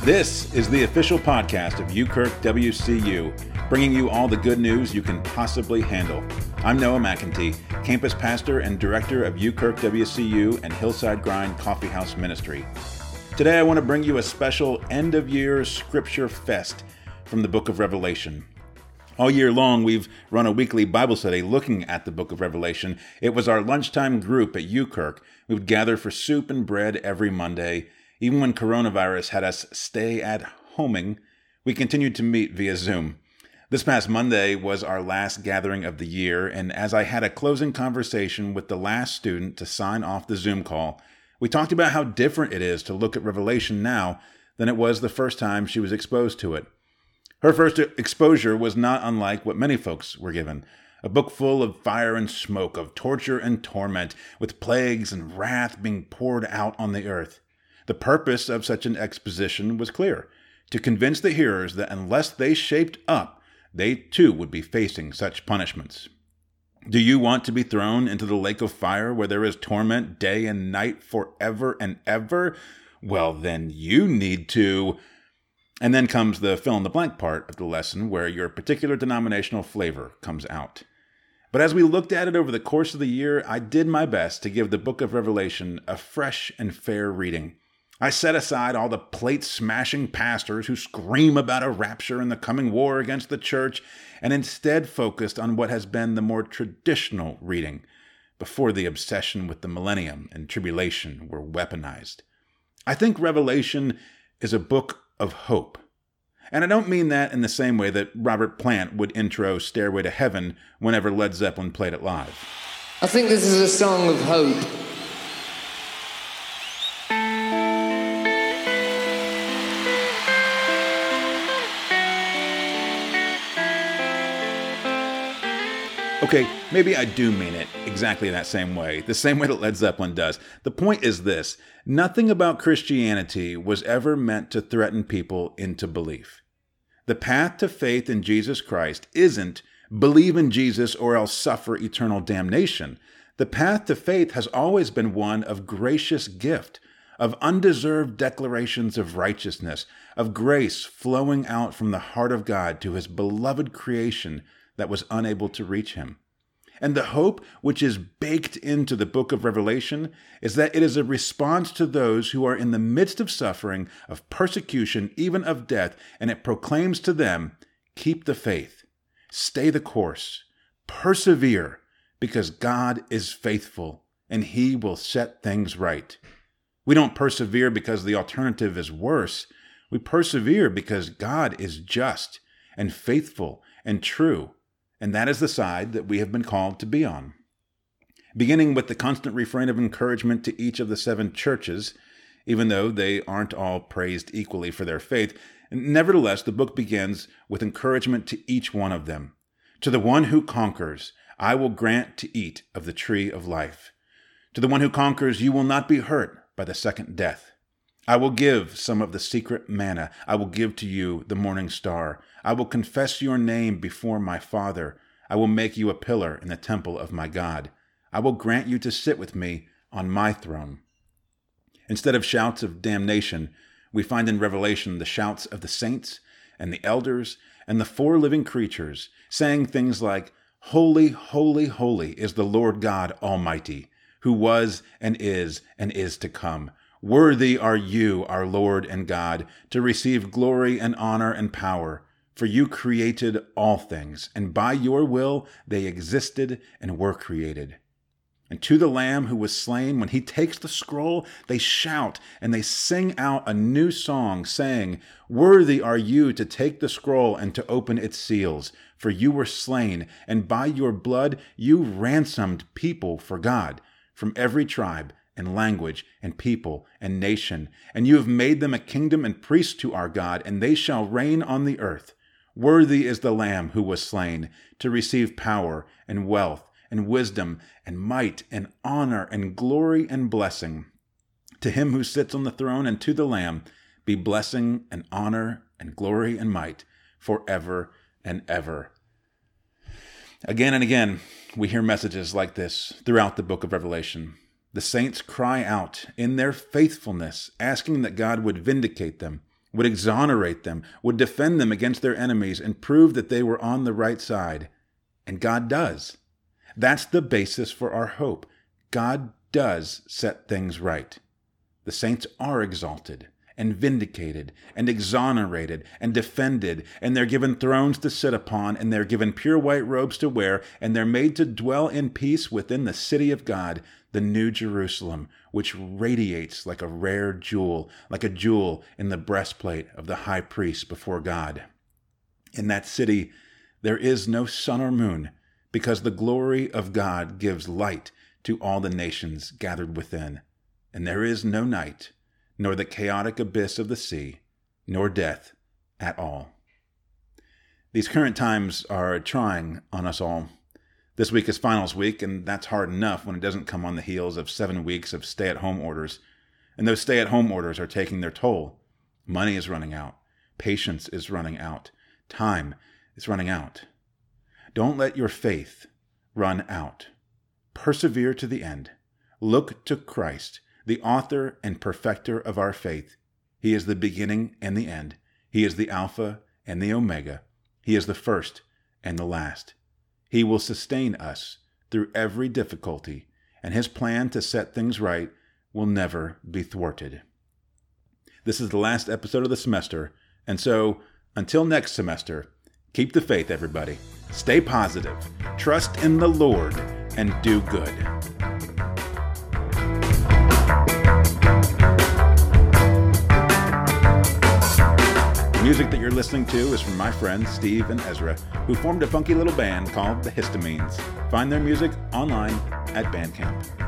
This is the official podcast of UKirk WCU, bringing you all the good news you can possibly handle. I'm Noah McEntee, campus pastor and director of UKirk WCU and Hillside Grind Coffee House Ministry. Today I want to bring you a special end-of-year scripture fest from the book of Revelation. All year long, we've run a weekly Bible study looking at the book of Revelation. It was our lunchtime group at UKirk. We would gather for soup and bread every Monday. Even when coronavirus had us stay at homing, we continued to meet via Zoom. This past Monday was our last gathering of the year, and as I had a closing conversation with the last student to sign off the Zoom call, we talked about how different it is to look at Revelation now than it was the first time she was exposed to it. Her first exposure was not unlike what many folks were given. A book full of fire and smoke, of torture and torment, with plagues and wrath being poured out on the earth. The purpose of such an exposition was clear: to convince the hearers that unless they shaped up, they too would be facing such punishments. Do you want to be thrown into the lake of fire where there is torment day and night forever and ever? Well, then you need to... And then comes the fill-in-the-blank part of the lesson where your particular denominational flavor comes out. But as we looked at it over the course of the year, I did my best to give the book of Revelation a fresh and fair reading. I set aside all the plate-smashing pastors who scream about a rapture and the coming war against the church, and instead focused on what has been the more traditional reading before the obsession with the millennium and tribulation were weaponized. I think Revelation is a book of hope. And I don't mean that in the same way that Robert Plant would intro Stairway to Heaven whenever Led Zeppelin played it live. I think this is a song of hope. Okay, maybe I do mean it exactly that same way, the same way that Led Zeppelin does. The point is this: nothing about Christianity was ever meant to threaten people into belief. The path to faith in Jesus Christ isn't believe in Jesus or else suffer eternal damnation. The path to faith has always been one of gracious gift, of undeserved declarations of righteousness, of grace flowing out from the heart of God to his beloved creation that was unable to reach him. And the hope which is baked into the book of Revelation is that it is a response to those who are in the midst of suffering, of persecution, even of death, and it proclaims to them, keep the faith, stay the course, persevere, because God is faithful and he will set things right. We don't persevere because the alternative is worse. We persevere because God is just and faithful and true. And that is the side that we have been called to be on. Beginning with the constant refrain of encouragement to each of the 7 churches, even though they aren't all praised equally for their faith, nevertheless, the book begins with encouragement to each one of them. To the one who conquers, I will grant to eat of the tree of life. To the one who conquers, you will not be hurt by the second death. I will give some of the secret manna. I will give to you the morning star. I will confess your name before my Father. I will make you a pillar in the temple of my God. I will grant you to sit with me on my throne. Instead of shouts of damnation, we find in Revelation the shouts of the saints and the elders and the 4 living creatures saying things like, Holy, holy, holy is the Lord God Almighty, who was and is to come. Worthy are you, our Lord and God, to receive glory and honor and power, for you created all things, and by your will they existed and were created. And to the Lamb who was slain, when he takes the scroll, they shout and they sing out a new song, saying, Worthy are you to take the scroll and to open its seals, for you were slain, and by your blood you ransomed people for God, from every tribe and language and people and nation, and you have made them a kingdom and priests to our God, and they shall reign on the earth. Worthy is the Lamb who was slain to receive power and wealth and wisdom and might and honor and glory and blessing. To him who sits on the throne and to the Lamb be blessing and honor and glory and might forever and ever. Again and again, we hear messages like this throughout the book of Revelation. The saints cry out in their faithfulness, asking that God would vindicate them, would exonerate them, would defend them against their enemies, and prove that they were on the right side. And God does. That's the basis for our hope. God does set things right. The saints are exalted and vindicated and exonerated and defended, and they're given thrones to sit upon, and they're given pure white robes to wear, and they're made to dwell in peace within the city of God, the New Jerusalem, which radiates like a rare jewel, like a jewel in the breastplate of the high priest before God. In that city, there is no sun or moon, because the glory of God gives light to all the nations gathered within. And there is no night, nor the chaotic abyss of the sea, nor death at all. These current times are trying on us all. This week is finals week, and that's hard enough when it doesn't come on the heels of 7 weeks of stay-at-home orders. And those stay-at-home orders are taking their toll. Money is running out. Patience is running out. Time is running out. Don't let your faith run out. Persevere to the end. Look to Christ, the author and perfecter of our faith. He is the beginning and the end. He is the Alpha and the Omega. He is the first and the last. He will sustain us through every difficulty, and his plan to set things right will never be thwarted. This is the last episode of the semester, and so until next semester, keep the faith, everybody. Stay positive, trust in the Lord, and do good. The music that you're listening to is from my friends Steve and Ezra, who formed a funky little band called the Histamines. Find their music online at Bandcamp.